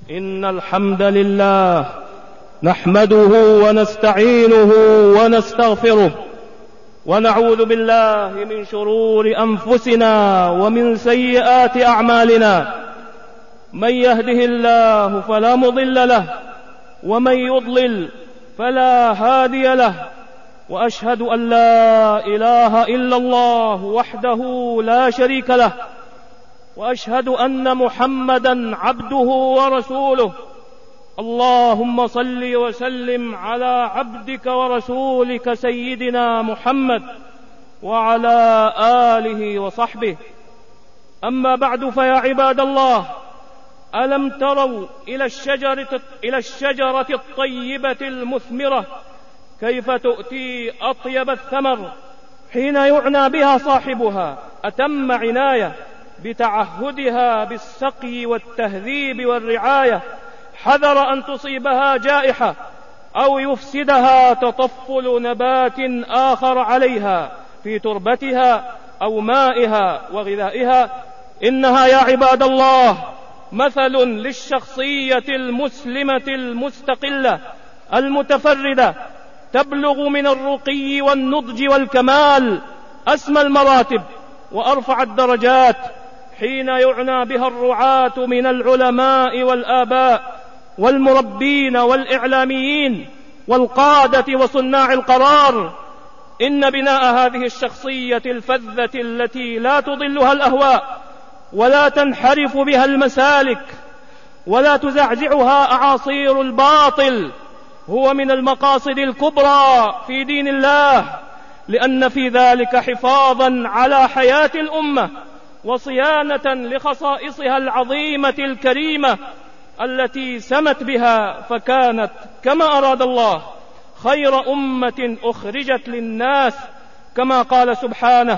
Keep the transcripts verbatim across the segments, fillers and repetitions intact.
إن الحمد لله نحمده ونستعينه ونستغفره ونعوذ بالله من شرور أنفسنا ومن سيئات أعمالنا. من يهده الله فلا مضل له ومن يضلل فلا هادي له، وأشهد أن لا إله إلا الله وحده لا شريك له، وأشهد أن محمدا عبده ورسوله. اللهم صل وسلم على عبدك ورسولك سيدنا محمد وعلى آله وصحبه. أما بعد، فيا عباد الله، ألم تروا إلى الشجرة, إلى الشجرة الطيبة المثمرة كيف تؤتي أطيب الثمر حين يعنى بها صاحبها أتم عناية بتعهدها بالسقي والتهذيب والرعاية، حذر أن تصيبها جائحة أو يفسدها تطفل نبات آخر عليها في تربتها أو مائها وغذائها. إنها يا عباد الله مثل للشخصية المسلمة المستقلة المتفردة، تبلغ من الرقي والنضج والكمال أسمى المراتب وأرفع الدرجات حين يعنى بها الرعاة من العلماء والآباء والمربين والإعلاميين والقادة وصناع القرار. إن بناء هذه الشخصية الفذة التي لا تضلها الأهواء ولا تنحرف بها المسالك ولا تزعزعها أعاصير الباطل هو من المقاصد الكبرى في دين الله، لأن في ذلك حفاظا على حياة الأمة وصيانة لخصائصها العظيمة الكريمة التي سمت بها، فكانت كما أراد الله خير أمة أخرجت للناس، كما قال سبحانه: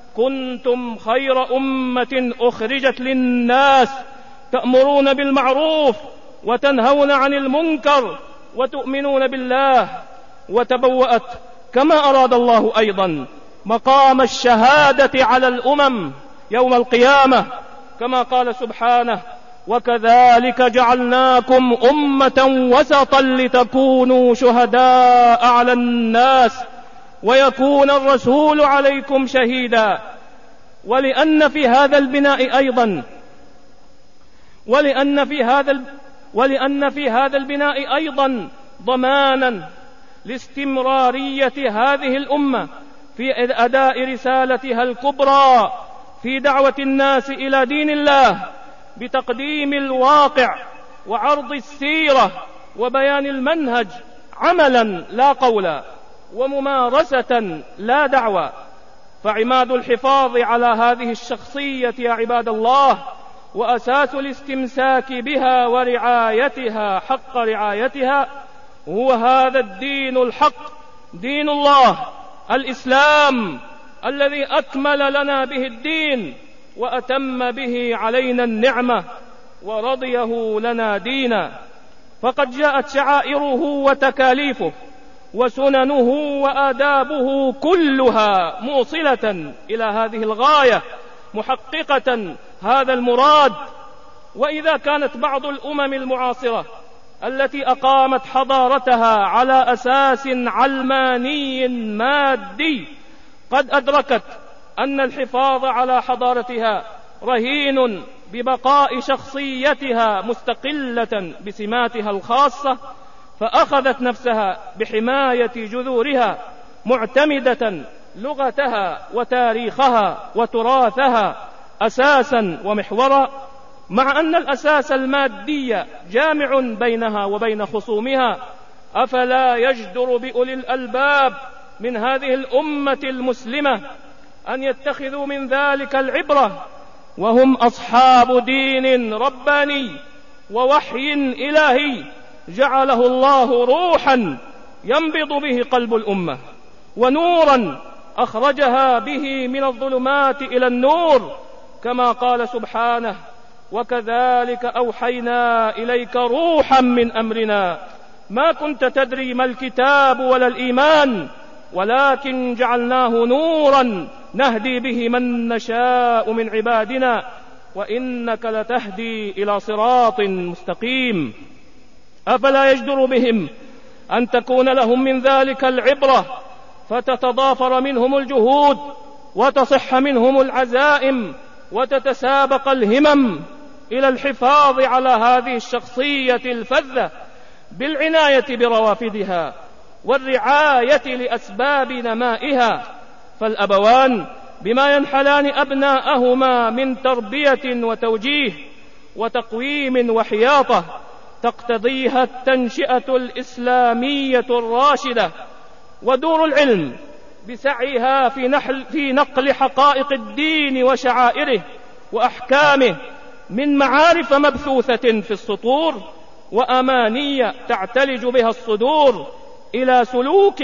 كنتم خير أمة أخرجت للناس تأمرون بالمعروف وتنهون عن المنكر وتؤمنون بالله. وتبوأت كما أراد الله أيضا مقام الشهادة على الأمم يوم القيامة، كما قال سبحانه: وكذلك جعلناكم أمة وسطا لتكونوا شهداء على الناس ويكون الرسول عليكم شهيدا. ولأن في هذا البناء أيضا ولأن في هذا ولأن في هذا البناء أيضا ضمانا لاستمرارية هذه الأمة في أداء رسالتها الكبرى في دعوة الناس إلى دين الله بتقديم الواقع وعرض السيرة وبيان المنهج عملا لا قولا، وممارسة لا دعوى. فعماد الحفاظ على هذه الشخصية يا عباد الله وأساس الاستمساك بها ورعايتها حق رعايتها هو هذا الدين الحق، دين الله الإسلام، الذي أكمل لنا به الدين وأتم به علينا النعمة ورضيه لنا دينا. فقد جاءت شعائره وتكاليفه وسننه وآدابه كلها موصلة إلى هذه الغاية، محققة هذا المراد. وإذا كانت بعض الأمم المعاصرة التي أقامت حضارتها على أساس علماني مادي قد أدركت أن الحفاظ على حضارتها رهين ببقاء شخصيتها مستقلة بسماتها الخاصة، فأخذت نفسها بحماية جذورها، معتمدة لغتها وتاريخها وتراثها أساسا ومحورا، مع أن الأساس المادي جامع بينها وبين خصومها. أفلا يجدر بأولي الألباب من هذه الأمة المسلمة أن يتخذوا من ذلك العبرة، وهم أصحاب دين رباني ووحي إلهي جعله الله روحا ينبض به قلب الأمة، ونورا أخرجها به من الظلمات إلى النور، كما قال سبحانه: وكذلك أوحينا إليك روحا من أمرنا ما كنت تدري ما الكتاب ولا الإيمان ولكن جعلناه نورا نهدي به من نشاء من عبادنا وإنك لتهدي إلى صراط مستقيم. أفلا يجدر بهم أن تكون لهم من ذلك العبرة، فتتضافر منهم الجهود وتصح منهم العزائم وتتسابق الهمم إلى الحفاظ على هذه الشخصية الفذة بالعناية بروافدها والرعاية لأسباب نمائها. فالأبوان بما ينحلان أبناءهما من تربية وتوجيه وتقويم وحياطة تقتضيها التنشئة الإسلامية الراشدة، ودور العلم بسعيها في, نحل في نقل حقائق الدين وشعائره وأحكامه من معارف مبثوثة في السطور وأمانية تعتلج بها الصدور إلى سلوك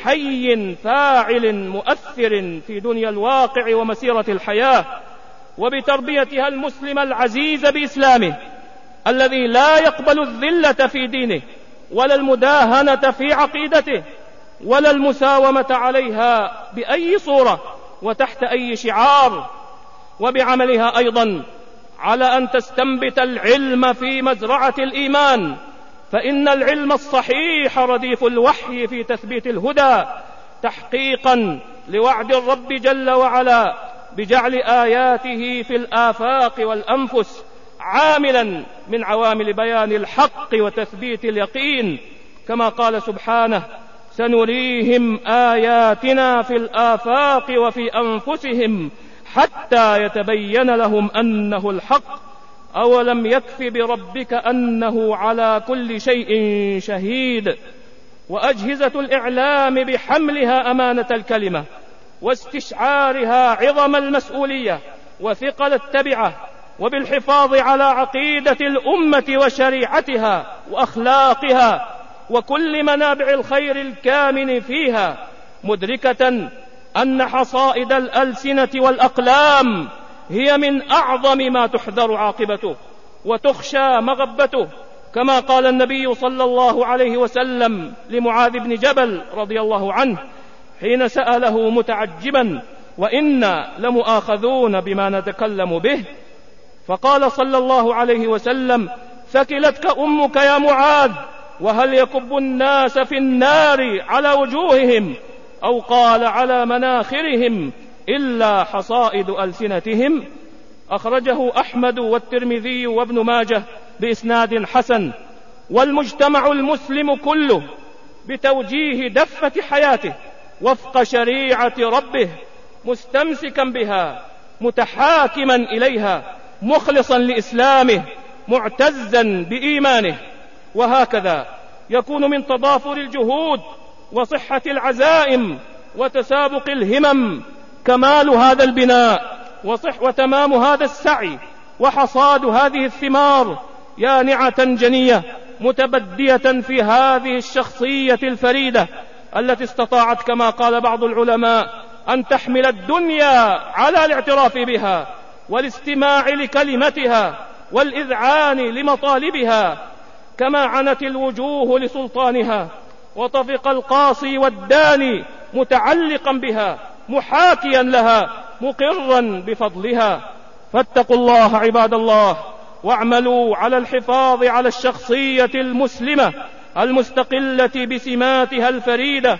حي فاعل مؤثر في دنيا الواقع ومسيرة الحياة، وبتربيتها المسلم العزيز بإسلامه الذي لا يقبل الذلة في دينه ولا المداهنة في عقيدته ولا المساومة عليها بأي صورة وتحت أي شعار. وبعملها أيضا على أن تستنبت العلم في مزرعة الإيمان، فإن العلم الصحيح رديف الوحي في تثبيت الهدى تحقيقا لوعد الرب جل وعلا بجعل آياته في الآفاق والأنفس عاملا من عوامل بيان الحق وتثبيت اليقين، كما قال سبحانه: سنريهم آياتنا في الآفاق وفي أنفسهم حتى يتبين لهم أنه الحق، أولم يكف بربك أنه على كل شيء شهيد. وأجهزة الإعلام بحملها أمانة الكلمة واستشعارها عظم المسؤولية وثقل التبعة، وبالحفاظ على عقيدة الأمة وشريعتها وأخلاقها وكل منابع الخير الكامن فيها، مدركة أن حصائد الألسنة والأقلام هي من أعظم ما تحذر عاقبته وتخشى مغبته، كما قال النبي صلى الله عليه وسلم لمعاذ بن جبل رضي الله عنه حين سأله متعجبا: وإنا لمؤاخذون بما نتكلم به؟ فقال صلى الله عليه وسلم: ثكلتك أمك يا معاذ، وهل يكب الناس في النار على وجوههم أو قال على مناخرهم إلا حصائد ألسنتهم؟ أخرجه أحمد والترمذي وابن ماجه بإسناد حسن. والمجتمع المسلم كله بتوجيه دفة حياته وفق شريعة ربه مستمسكا بها متحاكما إليها مخلصا لإسلامه معتزا بإيمانه. وهكذا يكون من تضافر الجهود وصحة العزائم وتسابق الهمم كمال هذا البناء وصح وتمام هذا السعي وحصاد هذه الثمار يانعة جنية متبدية في هذه الشخصية الفريدة التي استطاعت كما قال بعض العلماء أن تحمل الدنيا على الاعتراف بها والاستماع لكلمتها والإذعان لمطالبها، كما عنت الوجوه لسلطانها وطفق القاصي والداني متعلقا بها محاكيا لها مقرا بفضلها. فاتقوا الله عباد الله، واعملوا على الحفاظ على الشخصية المسلمة المستقلة بسماتها الفريدة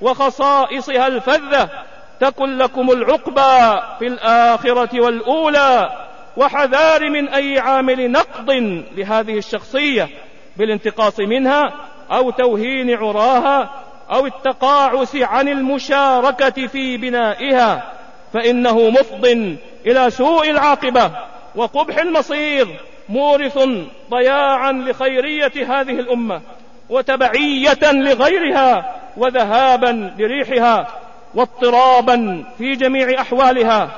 وخصائصها الفذة، تكن لكم العقبى في الآخرة والأولى. وحذار من أي عامل نقض لهذه الشخصية بالانتقاص منها أو توهين عراها أو التقاعس عن المشاركة في بنائها، فإنه مفض إلى سوء العاقبة وقبح المصير، مورث ضياعا لخيرية هذه الأمة وتبعية لغيرها وذهابا لريحها واضطرابا في جميع أحوالها،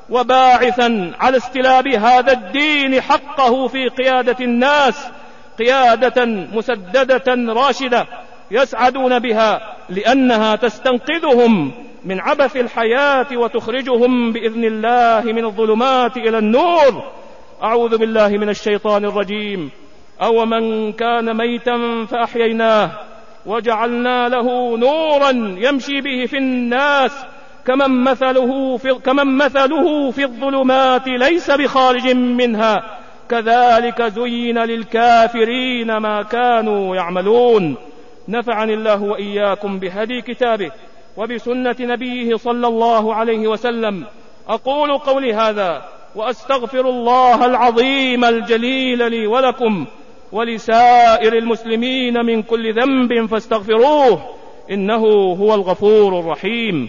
وباعثا على استلاب هذا الدين حقه في قيادة الناس قيادة مسددة راشدة يسعدون بها، لأنها تستنقذهم من عبث الحياة وتخرجهم بإذن الله من الظلمات إلى النور. أعوذ بالله من الشيطان الرجيم. أو من كان ميتا فأحييناه وجعلنا له نورا يمشي به في الناس كمن مثله في, كمن مثله في الظلمات ليس بخارج منها كذلك زين للكافرين ما كانوا يعملون. نفعني الله وإياكم بهدي كتابه وبسنة نبيه صلى الله عليه وسلم. أقول قولي هذا وأستغفر الله العظيم الجليل لي ولكم ولسائر المسلمين من كل ذنب فاستغفروه إنه هو الغفور الرحيم.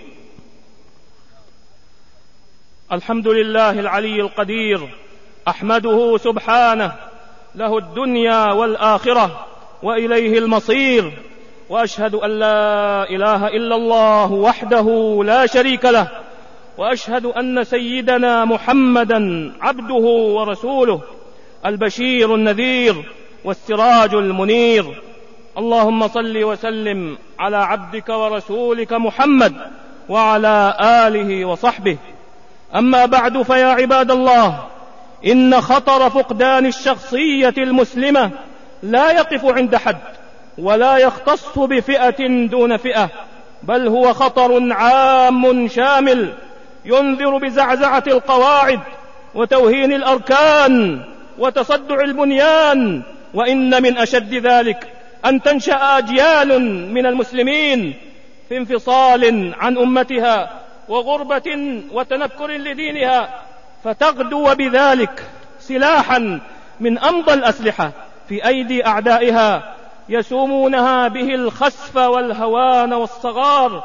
الحمد لله العلي القدير، أحمده سبحانه، له الدنيا والآخرة وإليه المصير، وأشهد أن لا إله إلا الله وحده لا شريك له، وأشهد أن سيدنا محمدا عبده ورسوله البشير النذير والسراج المنير. اللهم صل وسلم على عبدك ورسولك محمد وعلى آله وصحبه. أما بعد، فيا عباد الله، إن خطر فقدان الشخصية المسلمة لا يقف عند حد ولا يختص بفئة دون فئة، بل هو خطر عام شامل ينذر بزعزعة القواعد وتوهين الأركان وتصدع البنيان. وإن من أشد ذلك أن تنشأ أجيال من المسلمين في انفصال عن أمتها وغربة وتنكر لدينها، فتغدو بذلك سلاحا من أمضى الأسلحة في أيدي أعدائها يسومونها به الخسف والهوان والصغار.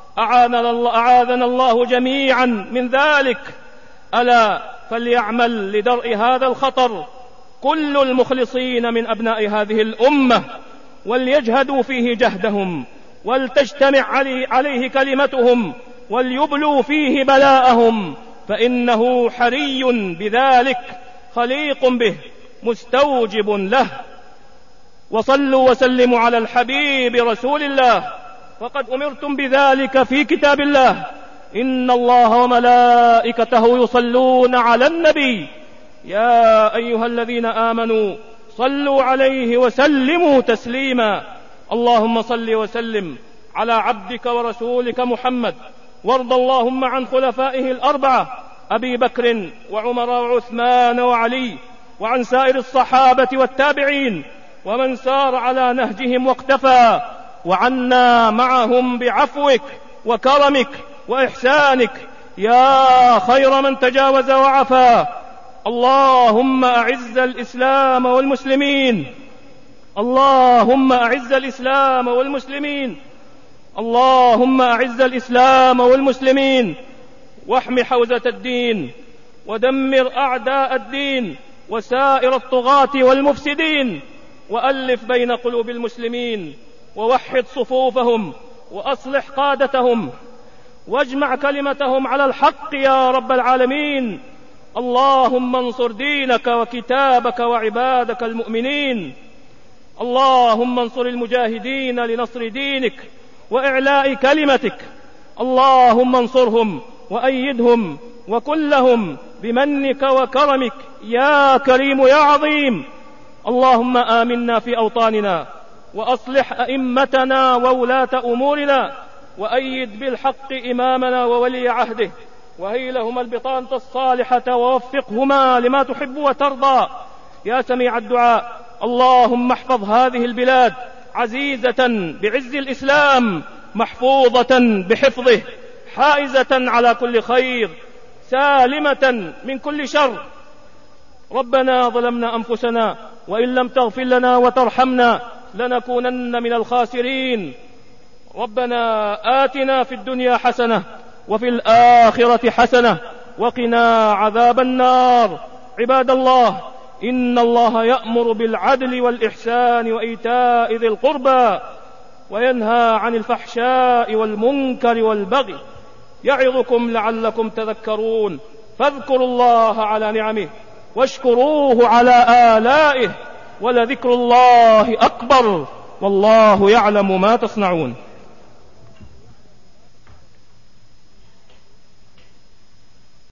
أعاذنا الله جميعا من ذلك. ألا فليعمل لدرء هذا الخطر كل المخلصين من أبناء هذه الأمة، وليجهدوا فيه جهدهم، ولتجتمع عليه كلمتهم، وليبلوا فيه بلاءهم، فإنه حري بذلك خليق به مستوجب له. وصلوا وسلموا على الحبيب رسول الله، وقد أمرتم بذلك في كتاب الله: إن الله وملائكته يصلون على النبي يا أيها الذين آمنوا صلوا عليه وسلموا تسليما. اللهم صل وسلم على عبدك ورسولك محمد، وارض اللهم عن خلفائه الأربعة أبي بكر وعمر وعثمان وعلي، وعن سائر الصحابة والتابعين ومن سار على نهجهم واقتفى، وعنا معهم بعفوك وكرمك وإحسانك يا خير من تجاوز وعفا. اللهم أعز الإسلام والمسلمين، اللهم أعز الإسلام والمسلمين، اللهم أعز الإسلام والمسلمين، واحم حوزة الدين، ودمر أعداء الدين وسائر الطغاة والمفسدين، وألف بين قلوب المسلمين، ووحد صفوفهم، وأصلح قادتهم، واجمع كلمتهم على الحق يا رب العالمين. اللهم انصر دينك وكتابك وعبادك المؤمنين. اللهم انصر المجاهدين لنصر دينك وإعلاء كلمتك. اللهم انصرهم وأيدهم وكن لهم بمنك وكرمك يا كريم يا عظيم. اللهم آمنا في أوطاننا، وأصلح أئمتنا وولاة أمورنا، وأيد بالحق إمامنا وولي عهده، وهي لهما البطانة الصالحة، ووفقهما لما تحب وترضى يا سميع الدعاء. اللهم احفظ هذه البلاد عزيزة بعز الإسلام، محفوظة بحفظه، حائزة على كل خير، سالمة من كل شر. ربنا ظلمنا أنفسنا، وإن لم تغفر لنا وترحمنا لنكونن من الخاسرين. ربنا آتنا في الدنيا حسنة وفي الآخرة حسنة وقنا عذاب النار. عباد الله، إن الله يأمر بالعدل والإحسان وإيتاء ذي القربى، وينهى عن الفحشاء والمنكر والبغي، يعظكم لعلكم تذكرون. فاذكروا الله على نعمه واشكروه على آلائه، ولذكر الله أكبر، والله يعلم ما تصنعون.